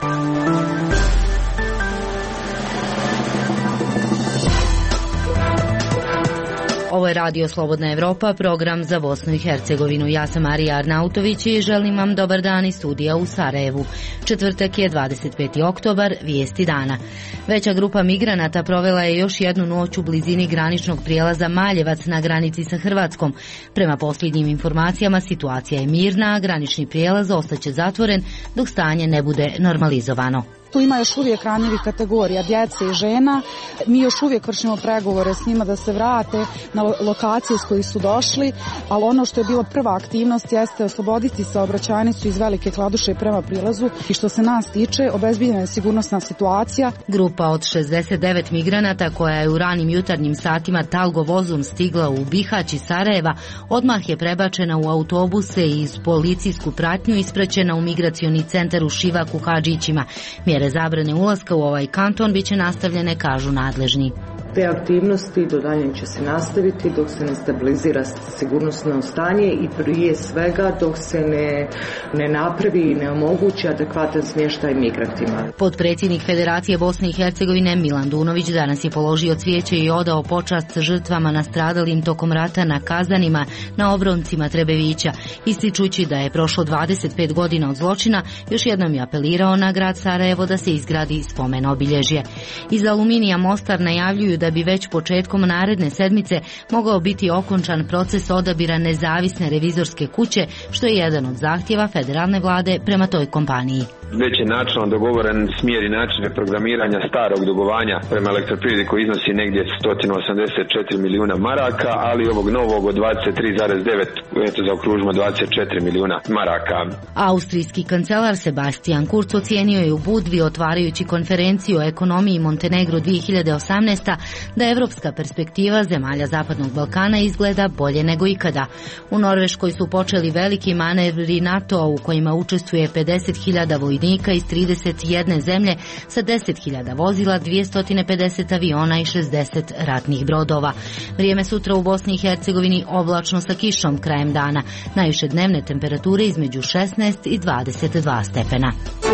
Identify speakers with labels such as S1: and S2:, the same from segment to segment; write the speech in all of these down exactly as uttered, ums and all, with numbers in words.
S1: Ovo je Radio Slobodna Evropa, program za Bosnu i Hercegovinu. Ja sam Marija Arnautović i želim vam dobar dan iz studija u Sarajevu. Četvrtak je dvadeset peti oktobar, vijesti dana. Veća grupa migranata provela je još jednu noć u blizini graničnog prijelaza Maljevac na granici sa Hrvatskom. Prema posljednjim informacijama situacija je mirna, a granični prijelaz ostaće zatvoren dok stanje ne bude normalizovano.
S2: Tu ima još uvijek ranjivih kategorija, djece i žena. Mi još uvijek vršimo pregovore s njima da se vrate na lokacije s kojih su došli, ali ono što je bila prva aktivnost jeste osloboditi saobraćajnicu iz Velike Kladuše prema prilazu i što se nas tiče obezbiljena je sigurnosna situacija.
S1: Grupa od šezdeset devet migranata koja je u ranim jutarnjim satima talgo vozom stigla u Bihać iz Sarajeva odmah je prebačena u autobuse i iz policijsku pratnju ispraćena u migracioni centar u Šivak u Hadžićima. Mjere zabrane ulaska u ovaj kanton biće nastavljene, kažu nadležni.
S3: Te aktivnosti do daljnjeg će se nastaviti dok se ne stabilizira sigurnosno stanje i prije svega dok se ne, ne napravi i ne omogući adekvatan smještaj migrantima.
S1: Potpredsjednik Federacije Bosne i Hercegovine Milan Dunović danas je položio cvijeće i odao počast žrtvama nastradalim tokom rata na Kazanima, na obroncima Trebevića. Ističući da je prošlo dvadeset pet godina od zločina, još jednom je apelirao na grad Sarajevo da se izgradi spomen obilježje. Iz Aluminija Mostar najavljuju da bi već početkom naredne sedmice mogao biti okončan proces odabira nezavisne revizorske kuće, što je jedan od zahtjeva federalne vlade prema toj kompaniji.
S4: Već je načelno dogovoren smjer i način reprogramiranja starog dugovanja prema Elektroprivredi koji iznosi negdje sto osamdeset četiri milijuna maraka, ali ovog novog od dvadeset tri zarez devet, eto zaokružimo dvadeset četiri milijuna maraka.
S1: Austrijski kancelar Sebastian Kurz ocijenio je u Budvi otvarajući konferenciju o ekonomiji Montenegro dvije hiljade osamnaeste. da evropska perspektiva zemalja Zapadnog Balkana izgleda bolje nego ikada. U Norveškoj su počeli veliki manevri NATO-a u kojima učestvuje pedeset hiljada vojnika iz trideset jedne zemlje sa deset hiljada vozila, dvjesto pedeset aviona i šezdeset ratnih brodova. Vrijeme sutra u Bosni i Hercegovini oblačno sa kišom krajem dana. Najviše dnevne temperature između šesnaest i dvadeset dva stepena.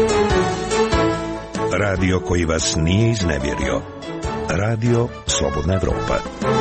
S5: Radio koji vas nije iznevjerio. Radio Slobodna Evropa.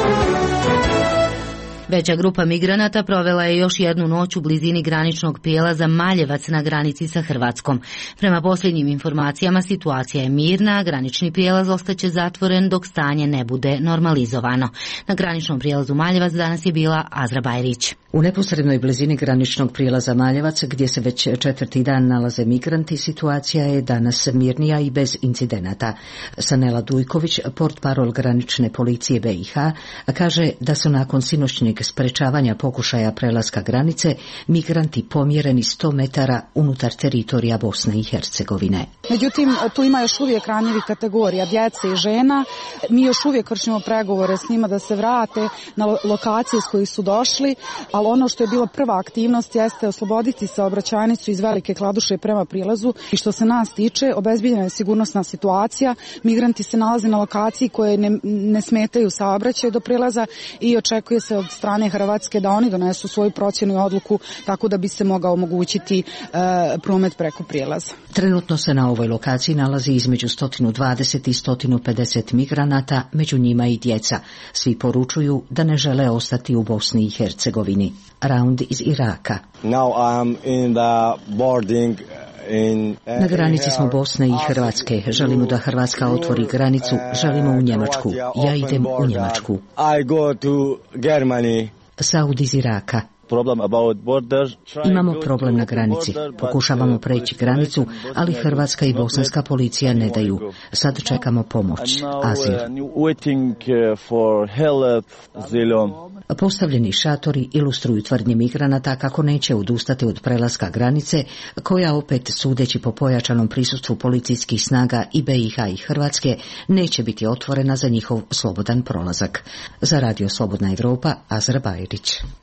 S1: Veća grupa migranata provela je još jednu noć u blizini graničnog prijelaza Maljevac na granici sa Hrvatskom. Prema posljednjim informacijama situacija je mirna, a granični prijelaz ostaće zatvoren dok stanje ne bude normalizovano. Na graničnom prijelazu Maljevac danas je bila Azra Bajrić.
S6: U neposrednoj blizini graničnog prijelaza Maljevac, gdje se već četvrti dan nalaze migranti, situacija je danas mirnija i bez incidenata. Sanela Dujković, portparol granične policije B i H, kaže da su nakon sinoćnjeg sprečavanja pokušaja prelaska granice migranti pomjereni sto metara unutar teritorija Bosne i Hercegovine.
S2: Međutim, tu ima još uvijek ranjivih kategorija, djece i žena. Mi još uvijek vršimo pregovore s njima da se vrate na lokacije s kojih su došli, ali ono što je bila prva aktivnost jeste osloboditi saobraćajnicu iz Velike Kladuše prema prilazu i što se nas tiče obezbiljena je sigurnosna situacija. Migranti se nalaze na lokaciji koje ne, ne smetaju saobraćaju do prilaza i očekuje se od strane Hrvatske da oni donesu svoju procjenu i odluku tako da bi se mogao omogućiti e, promet preko prijelaza.
S6: Trenutno se na ovoj lokaciji nalazi između sto dvadeset i sto pedeset migranata, među njima i djeca. Svi poručuju da ne žele ostati u Bosni i Hercegovini. Raund iz Iraka.
S7: Now I'm in the boarding.
S6: Na granici smo Bosne i Hrvatske. Želimo da Hrvatska otvori granicu. Želimo u Njemačku. Ja idem u Njemačku.
S7: I go to Germany.
S6: Saud iz Iraka. Imamo problem na granici. Pokušavamo preći granicu, ali Hrvatska i bosanska policija ne daju. Sad čekamo pomoć. Azil. Postavljeni šatori ilustruju tvrdnje migranata kako neće odustati od prelaska granice, koja opet, sudeći po pojačanom prisustvu policijskih snaga i B i H i Hrvatske, neće biti otvorena za njihov slobodan prolazak. Za Radio Slobodna Evropa, Azra Bajrić.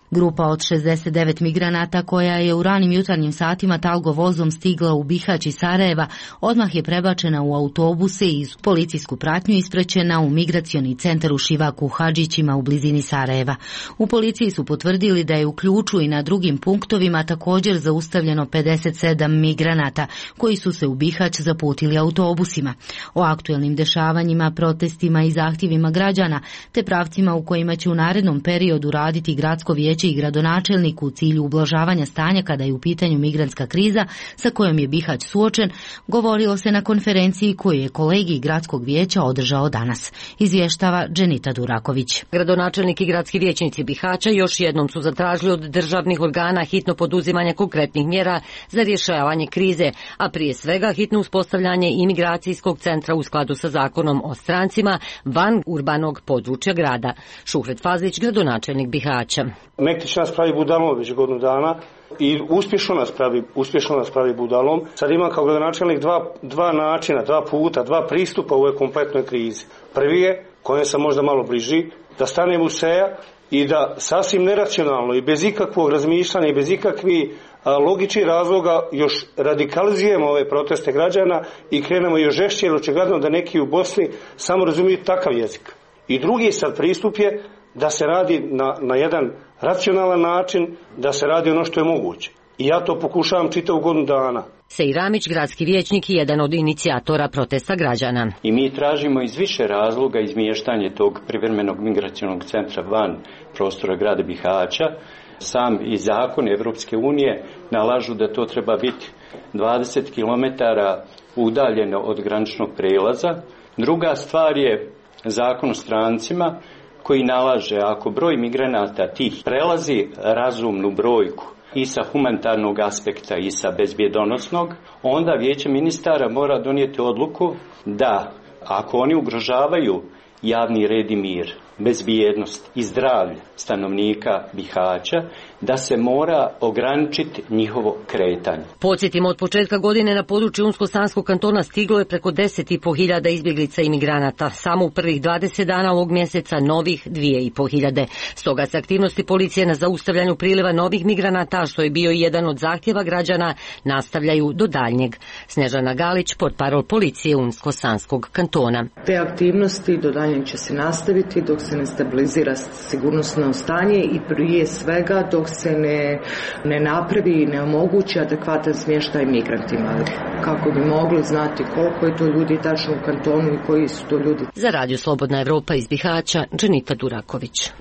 S1: Grupa od šezdeset devet migranata koja je u ranim jutarnjim satima talgo vozom stigla u Bihać iz Sarajeva odmah je prebačena u autobuse i iz policijsku pratnju ispraćena u migracioni centar u Šivaku u Hadžićima u blizini Sarajeva. U policiji su potvrdili da je u Ključu i na drugim punktovima također zaustavljeno pedeset sedam migranata koji su se u Bihać zaputili autobusima. O aktuelnim dešavanjima, protestima i zahtjevima građana te pravcima u kojima će u narednom periodu raditi gradsko vijeće i gradonačelnik u cilju ublažavanja stanja kada je u pitanju migrantska kriza sa kojom je Bihać suočen, govorilo se na konferenciji koju je kolegij gradskog vijeća održao danas. Izvještava Dženita Duraković.
S8: Gradonačelnik i gradski vijećnici Bihaća još jednom su zatražili od državnih organa hitno poduzimanje konkretnih mjera za rješavanje krize, a prije svega hitno uspostavljanje imigracijskog centra u skladu sa zakonom o strancima van urbanog područja grada. Šuhret Fazlić, gradonačelnik Bihaća.
S9: Mektić nas pravi budalom već godinu dana i uspješno nas pravi, uspješno nas pravi budalom. Sad ima kao gradonačelnik dva, dva načina, dva puta, dva pristupa u ovoj kompletnoj krizi. Prvi je, kojem sam možda malo bliži, da stanem u seja i da sasvim neracionalno i bez ikakvog razmišljanja i bez ikakvih logičnih razloga još radikalizujemo ove proteste građana i krenemo još žešće, jer očigledno da neki u Bosni samo razumiju takav jezik. I drugi sad pristup je da se radi na, na jedan racionalan način, da se radi ono što je moguće. I ja to pokušavam čitavu godinu dana.
S8: Sej Ramić, gradski vijećnik i jedan od inicijatora protesta građana.
S10: I mi tražimo iz više razloga izmještanje tog privremenog migracionog centra van prostora grada Bihaća. Sam i zakon Evropske unije nalažu da to treba biti dvadeset kilometara udaljeno od graničnog prelaza. Druga stvar je zakon o strancima koji nalaže ako broj migranata tih prelazi razumnu brojku i sa humanitarnog aspekta i sa bezbjedonosnog, onda vijeće ministara mora donijeti odluku da ako oni ugrožavaju javni red i mir, bezbjednost i zdravlje stanovnika Bihaća, da se mora ograničiti njihovo kretanje.
S8: Podsjetimo, od početka godine na području Unsko-Sanskog kantona stiglo je preko deset i po hiljada izbjeglica i migranata. Samo u prvih dvadeset dana ovog mjeseca novih dvije i po hiljade. Stoga se aktivnosti policije na zaustavljanju priliva novih migranata, što je bio jedan od zahtjeva građana, nastavljaju do daljnjeg. Snežana Galić, portparol policije Unsko-Sanskog kantona.
S3: Te aktivnosti do daljnjeg će se nastaviti dok se ne stabilizira sigurnosno stanje i prije svega dok se ne, ne napravi i ne omogući adekvatan smještaj migrantima, kako bi mogli znati koliko je to ljudi tačno u kantonu i koji su to ljudi.
S8: Za Radio Slobodna Evropa iz Bihaća, Dženita Duraković.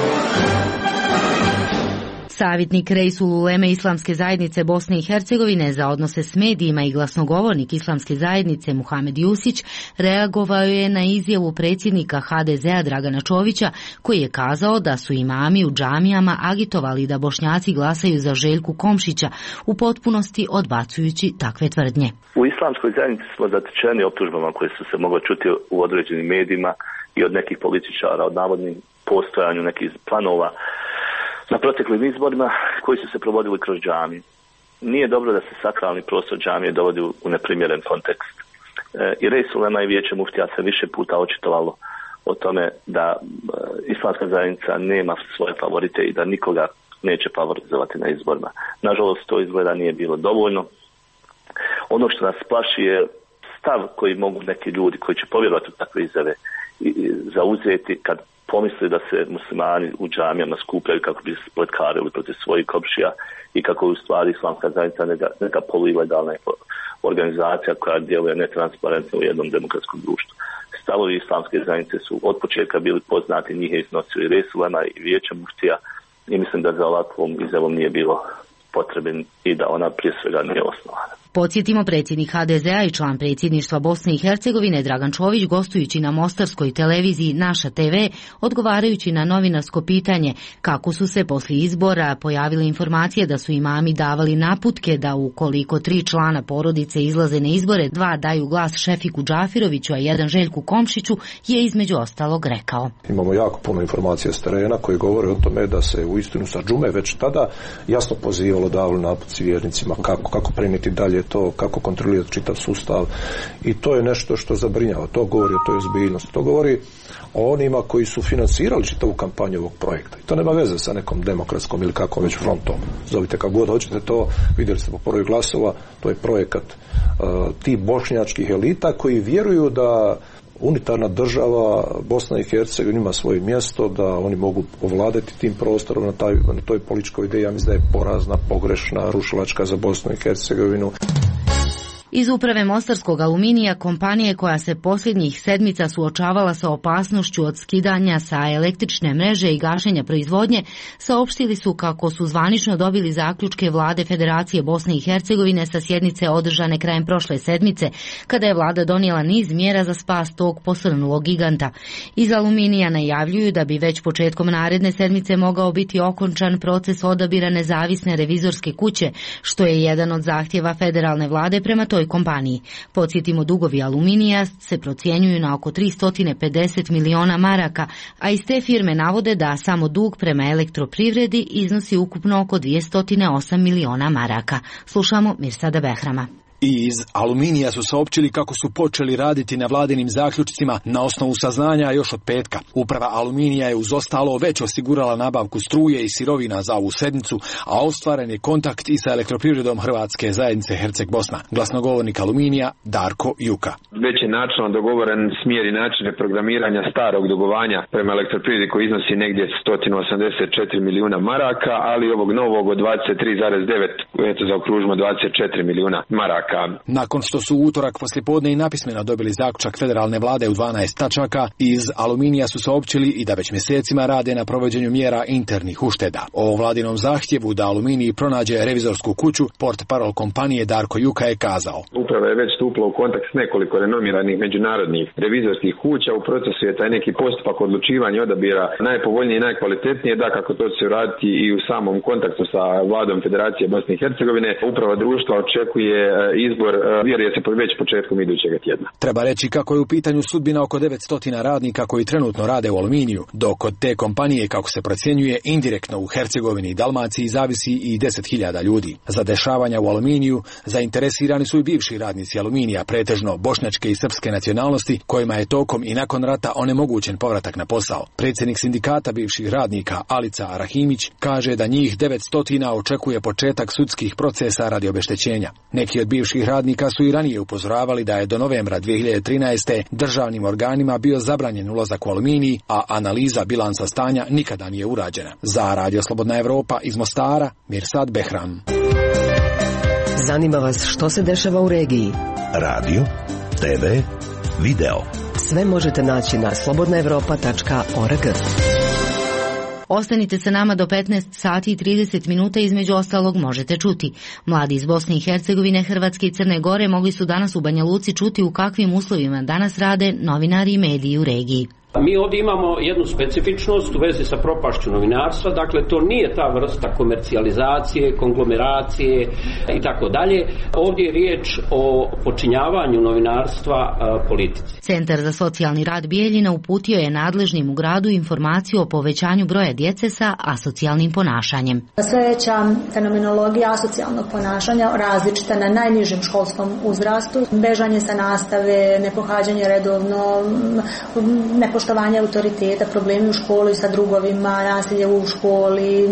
S1: Savjetnik Reisul Uleme Islamske zajednice Bosne i Hercegovine za odnose s medijima i glasnogovornik Islamske zajednice Muhamed Jusić reagovao je na izjavu predsjednika ha de zea Dragana Čovića, koji je kazao da su imami u džamijama agitovali da Bošnjaci glasaju za Željku Komšića, u potpunosti odbacujući takve tvrdnje.
S11: U Islamskoj zajednici smo zatečeni optužbama koje su se mogle čuti u određenim medijima i od nekih političara, od navodnim postojanju nekih planova na proteklim izborima koji su se provodili kroz džamiju. Nije dobro da se sakralni prostor džamije dovodi u neprimjeren kontekst. E, I Reisul Ulema i Vijeće muftija se više puta očitovalo o tome da e, Islamska zajednica nema svoje favorite i da nikoga neće favorizovati na izborima. Nažalost, to izgleda nije bilo dovoljno. Ono što nas plaši je stav koji mogu neki ljudi koji će povjerovati u takve izjave zauzeti kad pomisli da se muslimani u džamijama skupljaju kako bi se spletkarili protiv svojih komšija i kako je u stvari Islamska zajednica neka, neka poluilegalna organizacija koja djeluje netransparentno u jednom demokratskom društvu. Stavovi Islamske zajednice su od početka bili poznati, njih je iznosio i Reisul Ulema i Vijeće muftija i mislim da za ovakvom izjavom nije bilo potrebe i da ona prije svega nije osnovana.
S1: Podsjetimo, predsjednik ha de zea i član predsjedništva Bosne i Hercegovine Dragan Čović, gostujući na mostarskoj televiziji Naša te ve, odgovarajući na novinarsko pitanje kako su se poslije izbora pojavile informacije da su imami davali naputke da ukoliko tri člana porodice izlaze na izbore, dva daju glas Šefiku Džafiroviću, a jedan Željku Komšiću, je između ostalog rekao.
S12: Imamo jako puno informacija s terena koji govore o tome da se u istinu sa džume već tada jasno pozivalo, davali naputci vjernicima kako, kako prenijeti dalje je to, kako kontrolirati čitav sustav i to je nešto što zabrinjava. To govori o toj ozbiljnosti. To govori o onima koji su financirali čitavu kampanju ovog projekta. I to nema veze sa nekom demokratskom ili kakvom već frontom. Zovite kako god hoćete to, vidjeli ste po broju glasova, to je projekat uh, tih bošnjačkih elita koji vjeruju da unitarna država Bosna i Hercegovina ima svoje mjesto, da oni mogu ovladati tim prostorom na, taj, na toj političkoj ideji. Ja mislim da je porazna, pogrešna, rušilačka za Bosnu i Hercegovinu.
S1: Iz uprave Mostarskog aluminija, kompanije koja se posljednjih sedmica suočavala sa opasnošću od skidanja sa električne mreže i gašenja proizvodnje, saopštili su kako su zvanično dobili zaključke vlade Federacije Bosne i Hercegovine sa sjednice održane krajem prošle sedmice, kada je vlada donijela niz mjera za spas tog posrnulog giganta. Iz aluminija najavljuju da bi već početkom naredne sedmice mogao biti okončan proces odabira nezavisne revizorske kuće, što je jedan od zahtjeva federalne vlade prema toj kompaniji. Podsjetimo, dugovi aluminija se procjenjuju na oko tristo pedeset miliona maraka, a iz te firme navode da samo dug prema elektroprivredi iznosi ukupno oko dvjesto osam miliona maraka. Slušamo Mirsada Behrama.
S13: I iz aluminija su saopćili kako su počeli raditi na vladinim zaključcima na osnovu saznanja još od petka. Uprava aluminija je uz ostalo već osigurala nabavku struje i sirovina za ovu sedmicu, a ostvaren je kontakt i sa elektroprivredom Hrvatske zajednice Herceg Bosna. Glasnogovornik aluminija Darko Juka.
S4: Već je načelno dogovoren smjer i način reprogramiranja starog dugovanja prema elektroprivredi koji iznosi negdje sto osamdeset četiri milijuna maraka, ali ovog novog od dvadeset tri zarez devet, eto zaokružimo dvadeset četiri milijuna maraka.
S13: Nakon što su u utorak poslijepodne i napismeno dobili zaključak federalne vlade u dvanaest tačaka, iz aluminija su saopćili i da već mjesecima rade na provođenju mjera internih ušteda. O vladinom zahtjevu da aluminij pronađe revizorsku kuću, portparol kompanije Darko Juka je kazao.
S4: Uprava je već stupila u kontakt s nekoliko renomiranih međunarodnih revizorskih kuća. U procesu je taj neki postupak odlučivanja i odabira najpovoljnije i najkvalitetnije, da kako to će se raditi i u samom kontaktu sa vladom Federacije Bosne i Hercegovine. Uprava društva očekuje izbor, vjeruje se već početkom idućeg tjedna.
S13: Treba reći kako je u pitanju sudbina oko devetsto radnika koji trenutno rade u aluminiju, dok od te kompanije, kako se procjenjuje, indirektno u Hercegovini i Dalmaciji zavisi i deset hiljada ljudi. Za dešavanja u aluminiju zainteresirani su i bivši radnici aluminija, pretežno bošnjačke i srpske nacionalnosti, kojima je tokom i nakon rata onemogućen povratak na posao. Predsjednik sindikata bivših radnika Alica Arahimić kaže da njih devetsto očekuje početak sudskih procesa radi obeštećenja. Neki od bivših radnika su i ranije upozoravali da je do novembra dvije hiljade trinaeste. državnim organima bio zabranjen ulazak u aluminij, a analiza bilansa stanja nikada nije urađena. Za Radio Slobodna Evropa iz Mostara, Mirsad Behram.
S14: Zanima vas što se dešava u regiji?
S5: Radio, te ve, video.
S14: Sve možete naći na slobodna evropa tačka org.
S1: Ostanite sa nama do petnaest sati i trideset minuta, između ostalog možete čuti. Mladi iz Bosne i Hercegovine, Hrvatske i Crne Gore mogli su danas u Banja Luci čuti u kakvim uslovima danas rade novinari i mediji u regiji.
S15: Mi ovdje imamo jednu specifičnost u vezi sa propašću novinarstva, dakle to nije ta vrsta komercijalizacije, konglomeracije i tako dalje. Ovdje je riječ o počinjavanju novinarstva a, politici.
S1: Centar za socijalni rad Bijeljina uputio je nadležnim u gradu informaciju o povećanju broja djece sa asocijalnim ponašanjem.
S16: Sve veća fenomenologija asocijalnog ponašanja različita na najnižem školskom uzrastu, bežanje sa nastave, nepohađanje redovno, nepoštovanje poštovanje autoriteta, problemi u školi sa drugovima, nasilje u školi.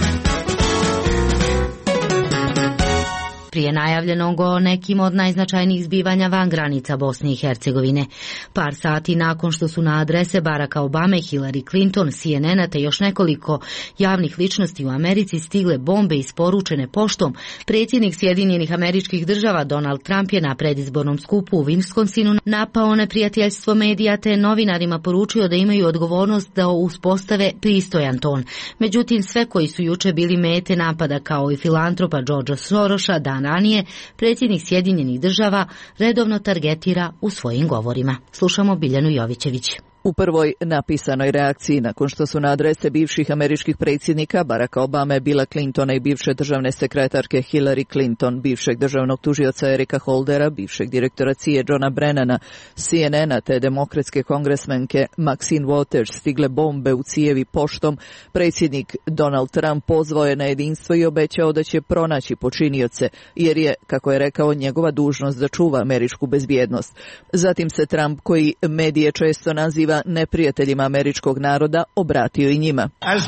S1: Prije najavljenog o nekim od najznačajnijih zbivanja van granica Bosne i Hercegovine. Par sati nakon što su na adrese Baracka Obame, Hillary Clinton, C N N-a te još nekoliko javnih ličnosti u Americi stigle bombe isporučene poštom, predsjednik Sjedinjenih Američkih Država Donald Trump je na predizbornom skupu u Wisconsinu napao neprijateljstvo medija te novinarima poručio da imaju odgovornost da uspostave pristojan ton. Međutim, sve koji su juče bili mete napada kao i filantropa Georgea Sorosa dan ranije, predsjednik Sjedinjenih Država redovno targetira u svojim govorima. Slušamo Biljanu Jovićević.
S17: U prvoj napisanoj reakciji nakon što su na adrese bivših američkih predsjednika Baracka Obame, Billa Clintona i bivše državne sekretarke Hillary Clinton, bivšeg državnog tužioca Erika Holdera, bivšeg direktora C I A Johna Brennana, C N N-a te demokratske kongresmenke Maxine Waters stigle bombe u cijevi poštom, predsjednik Donald Trump pozvao je na jedinstvo i obećao da će pronaći počinioce, jer je, kako je rekao, njegova dužnost da čuva američku bezbjednost. Zatim se Trump, koji medije često naziva neprijateljima američkog naroda, obratio i njima.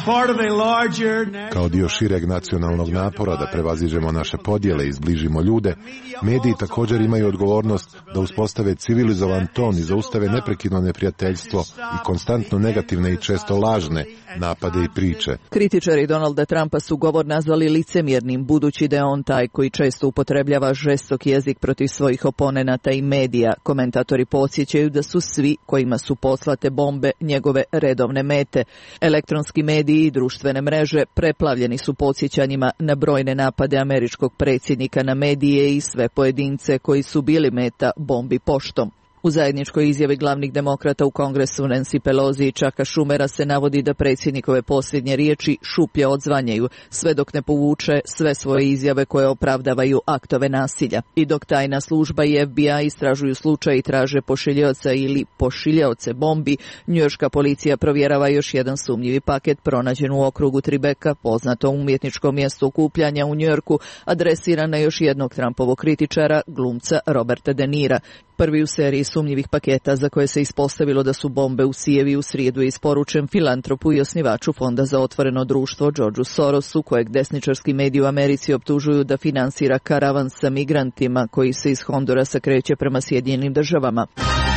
S18: Kao dio šireg nacionalnog napora da prevaziđemo naše podjele i zbližimo ljude, mediji također imaju odgovornost da uspostave civilizovan ton i zaustave neprekidno neprijateljstvo i konstantno negativne i često lažne napade i priče.
S17: Kritičari Donalda Trumpa su govor nazvali licemjernim, budući da je on taj koji često upotrebljava žestok jezik protiv svojih oponenata i medija. Komentatori podsjećaju da su svi kojima su poslate bombe njegove redovne mete. Elektronski mediji i društvene mreže preplavljeni su podsjećanjima na brojne napade američkog predsjednika na medije i sve pojedince koji su bili meta bombi poštom. U zajedničkoj izjavi glavnih demokrata u Kongresu Nancy Pelosi i Chucka Schumera se navodi da predsjednikove posljednje riječi šuplje odzvanjaju, sve dok ne povuče sve svoje izjave koje opravdavaju aktove nasilja. I dok tajna služba i F B I istražuju slučaj i traže pošiljaoca ili pošiljaoce bombi, njujorška policija provjerava još jedan sumnjivi paket pronađen u okrugu Tribeca, poznato umjetničko mjesto okupljanja u Njujorku, adresiran na još jednog Trumpovog kritičara, glumca Roberta De Nira. Prvi u seriji sumnjivih paketa za koje se ispostavilo da su bombe u cijevi u srijedu je isporučen filantropu i osnivaču Fonda za otvoreno društvo Georgeu Sorosu, kojeg desničarski mediji u Americi optužuju da finansira karavan sa migrantima koji se iz Hondurasa kreće prema Sjedinjenim državama.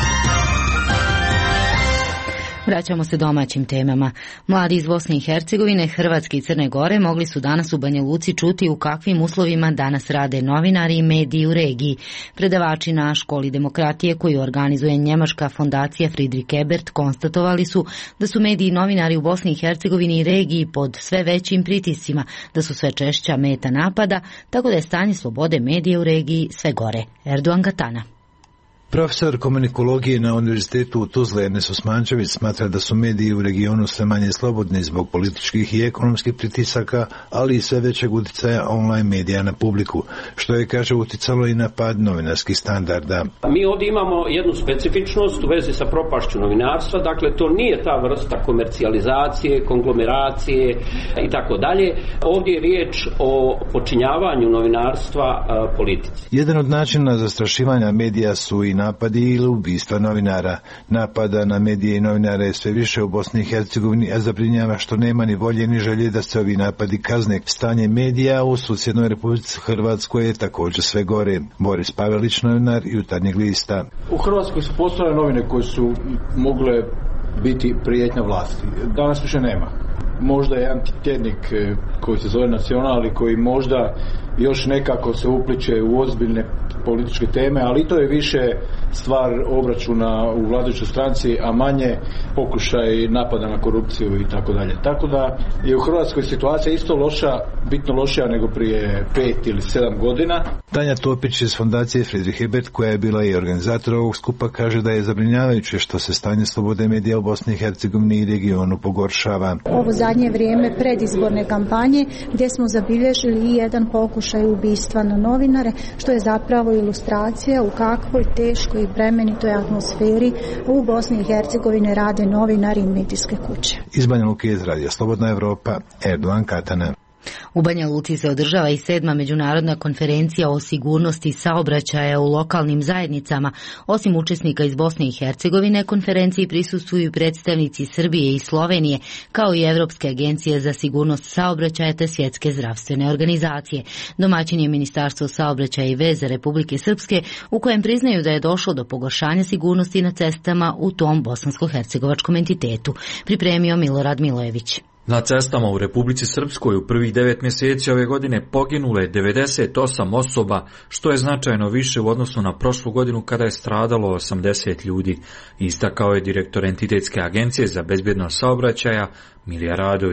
S1: Vraćamo se domaćim temama. Mladi iz Bosne i Hercegovine, Hrvatske i Crne Gore mogli su danas u Banja Luci čuti u kakvim uslovima danas rade novinari i mediji u regiji. Predavači na školi demokratije koju organizuje njemačka fondacija Friedrich Ebert konstatovali su da su mediji i novinari u Bosni i Hercegovini i regiji pod sve većim pritiscima, da su sve češća meta napada, tako da je stanje slobode medija u regiji sve gore. Erdogan Katana.
S19: Profesor komunikologije na Univerzitetu u Tuzli Ernest Osmančević smatra da su mediji u regionu sve manje slobodni zbog političkih i ekonomskih pritisaka, ali i sve većeg utjecaja online medija na publiku, što je, kaže, utjecalo i na pad novinarskih standarda.
S15: Mi ovdje imamo jednu specifičnost u vezi sa propašću novinarstva, dakle to nije ta vrsta komercijalizacije, konglomeracije i tako dalje. Ovdje je riječ o počinjavanju novinarstva a, politici.
S19: Jedan od načina zastrašivanja medija su i napadi ili ubistva novinara. Napada na medije i novinare je sve više u Bosni i Hercegovini, a zabrinjava što nema ni volje ni želje da se ovi napadi kazne. Stanje medija u susjednoj Republici Hrvatskoj je također sve gore. Boris Pavelić, novinar Jutarnjeg lista.
S20: U Hrvatskoj su postojale novine koje su mogle biti prijetnja vlasti. Danas više nema. Možda je jedan tjednik koji se zove Nacional i koji možda još nekako se upliče u ozbiljne političke teme, ali to je više stvar obračuna u vladajućoj stranci, a manje pokušaj napada na korupciju i tako dalje. Tako da je u Hrvatskoj situacija isto loša, bitno lošija nego prije pet ili sedam godina.
S19: Tanja Topić iz fondacije Friedrich Ebert, koja je bila i organizator ovog skupa, kaže da je zabrinjavajuće što se stanje slobode medija u Bosni i Hercegovini i regionu pogoršava.
S21: Ovo zadnje vrijeme predizborne kampanje gdje smo zabilježili i jedan pokušaj ubistva na novinare, što je zapravo ilustracija u kakvoj teškoj i bremenitoj atmosferi u Bosni i Hercegovini rade novinari i medijske kuće.
S19: Iz Banja Luke iz radija Slobodna Evropa, Erdogan Katana.
S1: U Banja Luci se održava i sedma međunarodna konferencija o sigurnosti saobraćaja u lokalnim zajednicama. Osim učesnika iz Bosne i Hercegovine, konferenciji prisustvuju predstavnici Srbije i Slovenije, kao i Evropske agencije za sigurnost saobraćaja te Svjetske zdravstvene organizacije. Domaćin je Ministarstvo saobraćaja i veza Republike Srpske, u kojem priznaju da je došlo do pogoršanja sigurnosti na cestama u tom bosansko-hercegovačkom entitetu. Pripremio Milorad Milojević.
S22: Na cestama u Republici Srpskoj u prvih devet mjeseci ove godine poginulo je devedeset osam osoba, što je značajno više u odnosu na prošlu godinu kada je stradalo osamdeset ljudi, istakao je direktor Entitetske agencije za bezbjednost saobraćaja Milija Radović.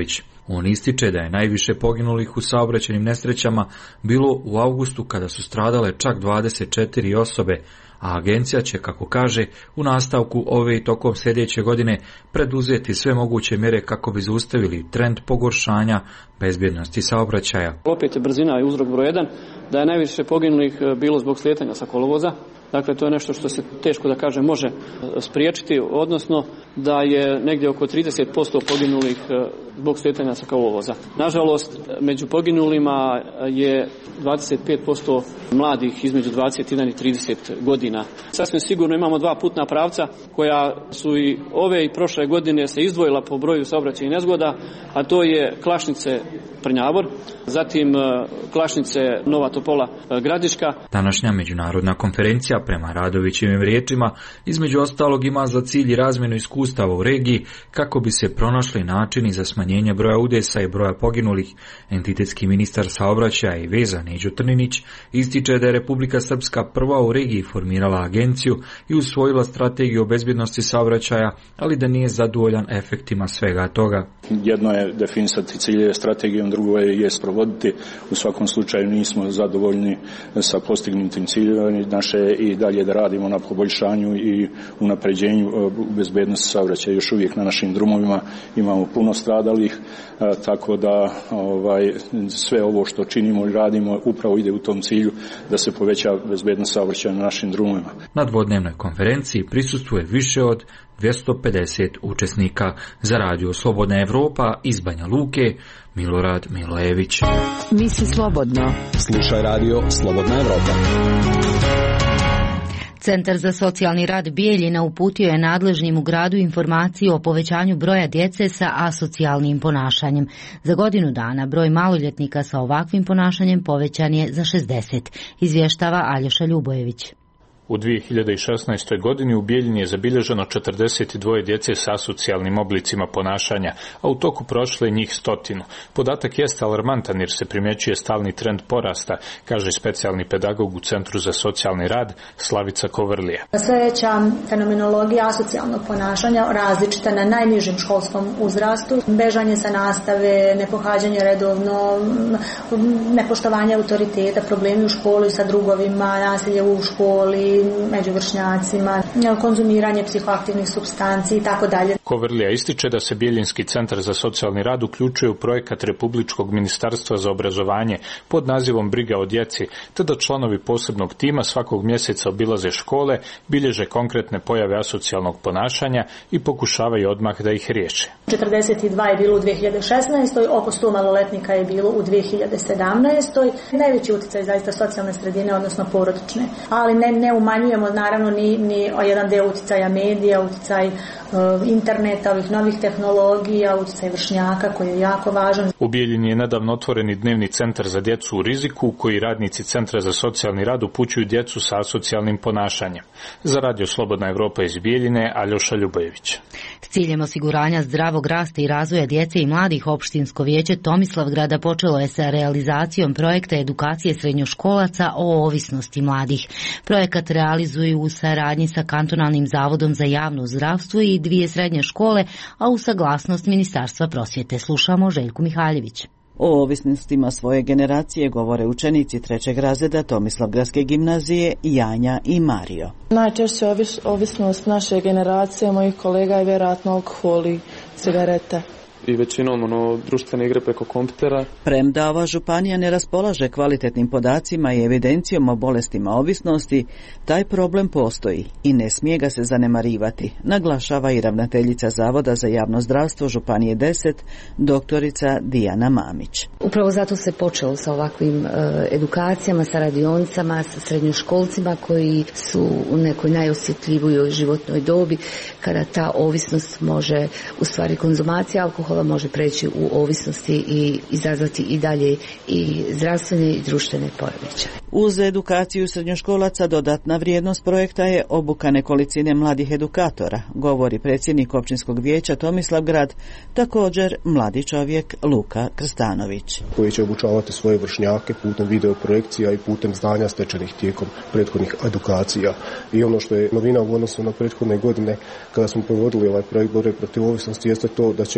S22: On ističe da je najviše poginulih u saobraćajnim nesrećama bilo u avgustu kada su stradale čak dvadeset četiri osobe, a agencija će, kako kaže, u nastavku ove i tokom sljedeće godine preduzeti sve moguće mjere kako bi zaustavili trend pogoršanja bezbjednosti saobraćaja.
S2: Opet je brzina i uzrok broj jedan, da je najviše poginulih bilo zbog slijetanja sa kolovoza. Dakle, to je nešto što se teško da kaže može spriječiti, odnosno da je negdje oko trideset posto poginulih zbog slijetanja sa kolovoza. Nažalost, među poginulima je dvadeset pet posto mladih između dvadeset jedan i trideset godina. Sasvim sigurno imamo dva putna pravca koja su i ove i prošle godine se izdvojila po broju saobraćajnih nezgoda, a to je Klašnice Prnjavor, zatim Klašnice Nova Topola Gradiška.
S22: Današnja međunarodna konferencija, prema Radovićevim riječima, između ostalog ima za cilj i razmjenu iskustava u regiji kako bi se pronašli načini za smanjenje broja udesa i broja poginulih. Entitetski ministar saobraćaja i veza Neđo Trninić ističe da je Republika Srpska prva u regiji formirala agenciju i usvojila strategiju o bezbjednosti saobraćaja, ali da nije zadovoljan efektima svega toga.
S7: Jedno je definisati ciljeve strategijom, drugo je je sprovoditi. U svakom slučaju nismo zadovoljni sa postignutim ciljevima naše i dalje da radimo na poboljšanju i unapređenju bezbednosti saobraćaja. Još uvijek na našim drumovima imamo puno stradalih, tako da ovaj, sve ovo što činimo i radimo upravo ide u tom cilju da se poveća bezbednost saobraćaja na našim drumovima.
S22: Na dvodnevnoj konferenciji prisustvuje više od dvjesto pedeset učesnika. Za radio Slobodna Evropa iz Banja Luke, Milorad Milojević.
S14: Misli slobodno.
S13: Slušaj radio Slobodna Evropa.
S1: Centar za socijalni rad Bijeljina uputio je nadležnim u gradu informaciju o povećanju broja djece sa asocijalnim ponašanjem. Za godinu dana broj maloljetnika sa ovakvim ponašanjem povećan je za šezdeset, izvještava Aljoša Ljubojević.
S23: U dvije hiljade šesnaestoj godini u Bijeljini je zabilježeno četrdeset dvije djece sa asocijalnim oblicima ponašanja, a u toku prošle njih stotinu. Podatak jeste alarmantan jer se primjećuje stalni trend porasta, kaže specijalni pedagog u Centru za socijalni rad Slavica Kovrlija.
S16: Sve veća fenomenologija asocijalnog ponašanja različita na najnižem školskom uzrastu, bežanje sa nastave, nepohađanje redovno, nepoštovanje autoriteta, problemi u školi sa drugovima, nasilje u školi, među vršnjacima, konzumiranje psihoaktivnih supstanci i tako dalje.
S23: Kovrlija ističe da se Bijeljinski centar za socijalni rad uključuje u projekat Republičkog ministarstva za obrazovanje pod nazivom Briga o djeci, te da članovi posebnog tima svakog mjeseca obilaze škole, bilježe konkretne pojave asocijalnog ponašanja i pokušavaju odmah da ih riješe.
S16: četrdeset dva je bilo u dvije hiljade šesnaestoj, oko sto maloletnika je bilo u dvije hiljade sedamnaestoj. Najveći utjecaj zaista socijalne sredine, odnosno porodične, ali ne, ne umanjujemo naravno ni, ni jedan deo utjecaja medija, utjecaj uh, interneta, ovih novih tehnologija, utjecaj vršnjaka koji je jako važan.
S23: U Bijeljini je nedavno otvoreni dnevni centar za djecu u riziku u koji radnici Centra za socijalni rad upućuju djecu sa asocijalnim ponašanjem. Za radio Slobodna Evropa iz Bijeljine, Aljoša Ljubojević.
S1: S ciljem osiguranja zdravog rasta i razvoja djece i mladih, opštinsko vijeće Tomislavgrada počelo je sa realizacijom projekta edukacije srednjoškolaca o ovisnosti mladih. Projekat realizuju u saradnji sa Kantonalnim zavodom za javno zdravstvo i dvije srednje škole, a u saglasnost Ministarstva prosvjete. Slušamo Željku Mihaljević.
S24: O ovisnostima svoje generacije govore učenici trećeg razreda Tomislavgradske gimnazije Janja i Mario.
S25: Najčešće ovisnost naše generacije, mojih kolega, je vjerojatno alkohol i cigarete.
S26: I većinom ono, društvene igre preko kompjutera.
S24: Premda ova županija ne raspolaže kvalitetnim podacima i evidencijom o bolestima ovisnosti, taj problem postoji i ne smije ga se zanemarivati, naglašava i ravnateljica Zavoda za javno zdravstvo Županije deset, doktorica Dijana Mamić.
S27: Upravo zato se počelo sa ovakvim uh, edukacijama, sa radionicama, sa srednjoškolcima koji su u nekoj najosjetljivijoj životnoj dobi, kada ta ovisnost može, u stvari konzumacija alkohola može preći u ovisnosti i izazvati i dalje i zdravstvene i društvene poremećaje.
S24: Uz edukaciju srednjoškolaca dodatna vrijednost projekta je obuka nekolicine mladih edukatora, govori predsjednik općinskog vijeća Tomislavgrad, također mladi čovjek Luka Krstanović.
S28: Koji će obučavati svoje vršnjake putem videoprojekcija i putem znanja stečenih tijekom prethodnih edukacija. I ono što je novina u odnosu na prethodne godine kada smo provodili ovaj projekt borbe protiv ovisnosti jeste to da će biti uključeni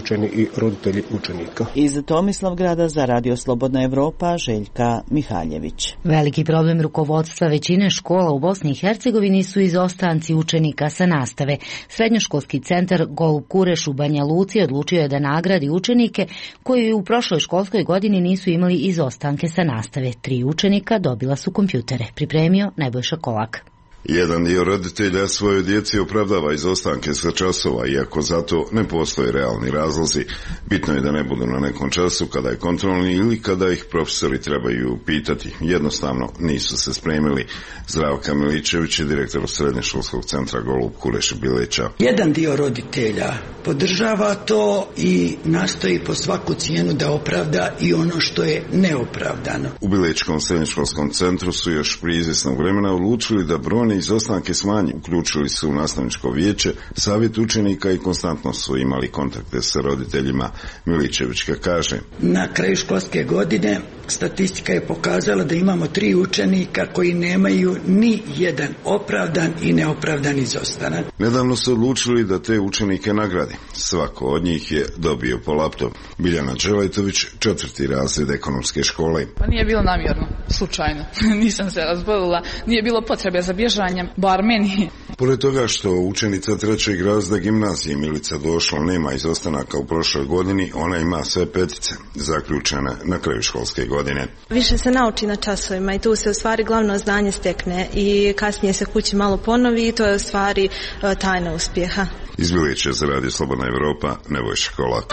S28: uključeni i roditelji učenika.
S24: Iz Tomislavgrada za Radio Slobodna Evropa Željka Mihaljević.
S1: Veliki problem rukovodstva većine škola u Bosni i Hercegovini su izostanci učenika sa nastave. Srednjoškolski centar Golub Kureš u Banja Luci odlučio je da nagradi učenike koji u prošloj školskoj godini nisu imali izostanke sa nastave. Tri učenika dobila su kompjutere. Pripremio Nebojša Kolak.
S3: Jedan dio roditelja svojoj djeci opravdava izostanke sa časova, iako zato ne postoje realni razlozi. Bitno je da ne budu na nekom času kada je kontrolni ili kada ih profesori trebaju pitati. Jednostavno nisu se spremili. Zdravka Miličević je direktor Srednjoškolskog centra Golub Kureš Bileća.
S4: Jedan dio roditelja podržava to i nastoji po svaku cijenu da opravda i ono što je neopravdano.
S3: U Bilečkom srednjoškolskom centru su još prije izvjesnog vremena odlučili da brojne izostanke smanji. Uključili su u nastavničko vijeće, savjet učenika i konstantno su imali kontakte sa roditeljima. Miličevićka kaže:
S4: Na kraju školske godine statistika je pokazala da imamo tri učenika koji nemaju ni jedan opravdan i neopravdan izostanak.
S3: Nedavno su odlučili da te učenike nagradi. Svako od njih je dobio po laptop. Biljana Đelajtović, četvrti razred ekonomske škole.
S6: Pa nije bilo namjerno, slučajno. Nisam se razbolila, nije bilo potrebe za bježanjem, bar meni.
S3: Pored toga što učenica trećeg razreda gimnazije Milica Došla nema izostanaka u prošloj godini, ona ima sve petice zaključene na kraju školske godine.
S8: Više se nauči na časovima i tu se u stvari glavno znanje stekne i kasnije se kući malo ponovi i to je u stvari tajna uspjeha.
S3: Iz Bileća za Radio Slobodna Evropa, Nebojša Kolak.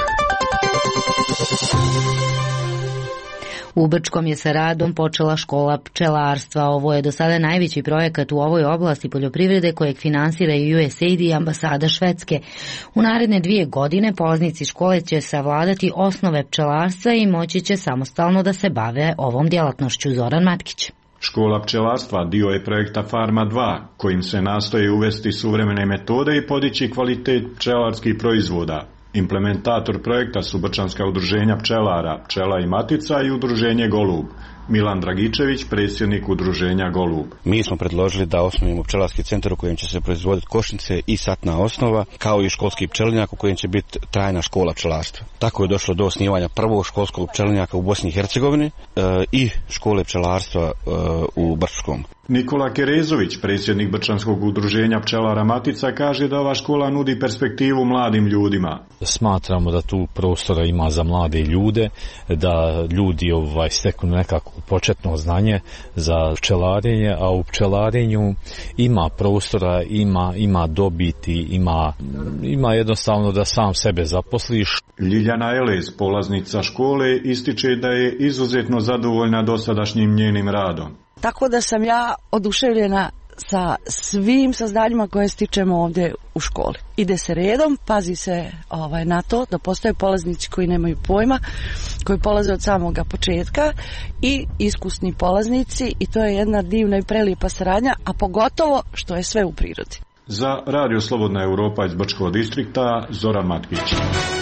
S1: U Brčkom je sa radom počela škola pčelarstva. Ovo je do sada najveći projekat u ovoj oblasti poljoprivrede kojeg finansira U S A I D i ambasada Švedske. U naredne dvije godine polaznici škole će savladati osnove pčelarstva i moći će samostalno da se bave ovom djelatnošću. Zoran Matkić.
S9: Škola pčelarstva dio je projekta Farma dva, kojim se nastoje uvesti suvremene metode i podići kvalitet pčelarskih proizvoda. Implementator projekta su brčanska udruženja pčelara, Pčela i Matica i udruženje Golub. Milan Dragičević, predsjednik udruženja Golub.
S10: Mi smo predložili da osnovimo pčelarski centar u kojem će se proizvoditi košnice i satna osnova, kao i školski pčelinjak u kojem će biti trajna škola pčelarstva. Tako je došlo do osnivanja prvog školskog pčelinjaka u Bosni i Hercegovini e, i škole pčelarstva e, u Brčkom.
S9: Nikola Kerezović, predsjednik Brčanskog udruženja Pčelara Matica, kaže da ova škola nudi perspektivu mladim ljudima.
S11: Smatramo da tu prostora ima za mlade ljude, da ljudi ovaj steknu nekako početno znanje za pčelarenje, a u pčelarenju ima prostora, ima, ima dobiti, ima, ima jednostavno da sam sebe zaposliš.
S9: Ljiljana Elez, polaznica škole, ističe da je izuzetno zadovoljna dosadašnjim njenim radom.
S12: Tako da sam ja oduševljena sa svim saznanjima koje stičemo ovdje u školi. Ide se redom, pazi se ovaj, na to da postoje polaznici koji nemaju pojma, koji polaze od samoga početka i iskusni polaznici i to je jedna divna i prelijepa saradnja, a pogotovo što je sve u prirodi.
S9: Za Radio Slobodna Evropa iz Brčkog distrikta, Zoran Matkić.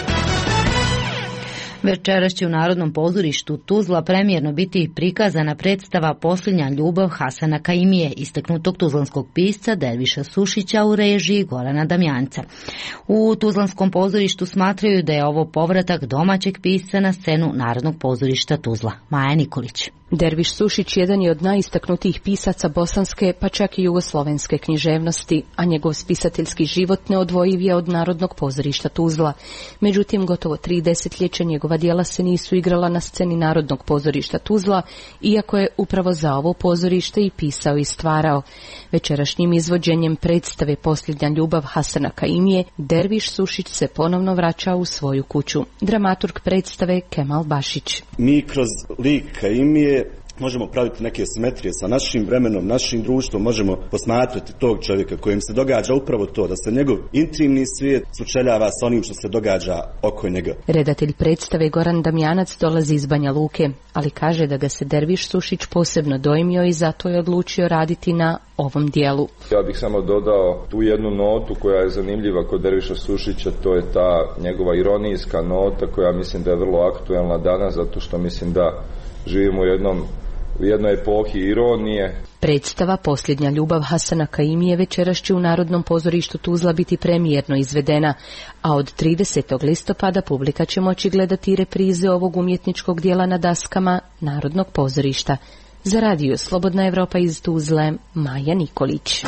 S1: Večeras će u Narodnom pozorištu Tuzla premijerno biti prikazana predstava Posljednja ljubav Hasana Kaimije, istaknutog tuzlanskog pisca Derviša Sušića u režiji Gorana Damjanca. U Tuzlanskom pozorištu smatraju da je ovo povratak domaćeg pisca na scenu Narodnog pozorišta Tuzla. Maja Nikolić.
S29: Derviš Sušić jedan je od najistaknutijih pisaca bosanske, pa čak i jugoslovenske književnosti, a njegov spisateljski život neodvojiv je od Narodnog pozorišta Tuzla. Međutim, gotovo tri desetljeća njegova djela se nisu igrala na sceni Narodnog pozorišta Tuzla, iako je upravo za ovo pozorište i pisao i stvarao. Večerašnjim izvođenjem predstave Posljednja ljubav Hasana Kaimije, Derviš Sušić se ponovno vraća u svoju kuću. Dramaturg predstave Kemal Bašić.
S30: Mi kroz lik Kaimije možemo praviti neke simetrije sa našim vremenom, našim društvom, možemo posmatrati tog čovjeka kojem se događa upravo to, da se njegov intimni svijet sučeljava sa onim što se događa oko njega.
S29: Redatelj predstave Goran Damjanac dolazi iz Banja Luke, ali kaže da ga se Derviš Sušić posebno dojmio i zato je odlučio raditi na ovom dijelu.
S31: Ja bih samo dodao tu jednu notu koja je zanimljiva kod Derviša Sušića, to je ta njegova ironijska nota koja mislim da je vrlo aktuelna danas, zato što mislim da živimo u jednom u jednoj epohi ironije.
S29: Predstava Posljednja ljubav Hasana Kaimije večeras će u Narodnom pozorištu Tuzla biti premijerno izvedena, a od tridesetog listopada publika će moći gledati reprize ovog umjetničkog dijela na daskama Narodnog pozorišta. Za radio Slobodna Evropa iz Tuzle, Maja Nikolić.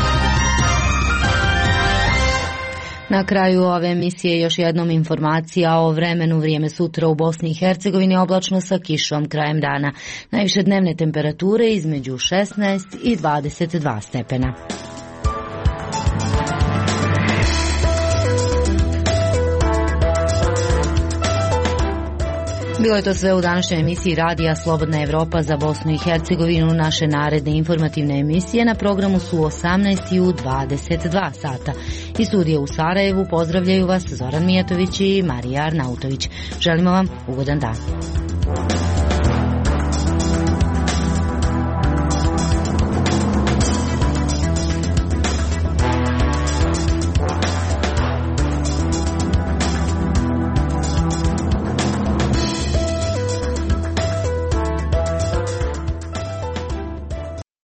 S1: Na kraju ove emisije još jednom informacija o vremenu. Vrijeme sutra u Bosni i Hercegovini oblačno sa kišom krajem dana. Najviše dnevne temperature između šesnaest i dvadeset dva stepena. Bilo je to sve u današnjoj emisiji radija Slobodna Evropa za Bosnu i Hercegovinu. Naše naredne informativne emisije na programu su u osamnaest i u dvadeset dva sata. Iz studija u Sarajevu pozdravljaju vas Zoran Mijatović i Marija Arnautović. Želimo vam ugodan dan.